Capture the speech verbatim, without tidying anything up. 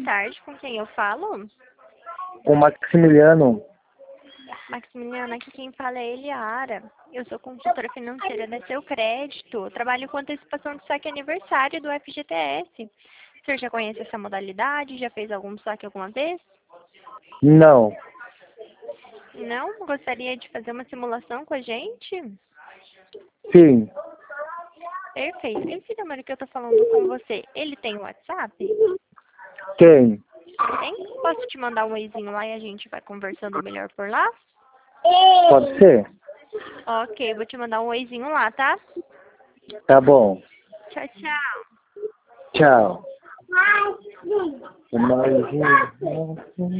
tarde, com quem eu falo? Com Maximiliano. Maximiliano, aqui quem fala é Eliara. Eu sou consultora financeira da Seu Crédito. Eu trabalho com antecipação de saque aniversário do F G T S. O senhor já conhece essa modalidade? Já fez algum saque alguma vez? Não. Não? Gostaria de fazer uma simulação com a gente? Sim. Perfeito. Esse número que eu tô falando com você, ele tem WhatsApp? Tem. Tem? Posso te mandar um oizinho lá e a gente vai conversando melhor por lá? Pode ser? Ok, vou te mandar um oizinho lá, tá? Tá bom. Tchau, tchau. Tchau. Imagina.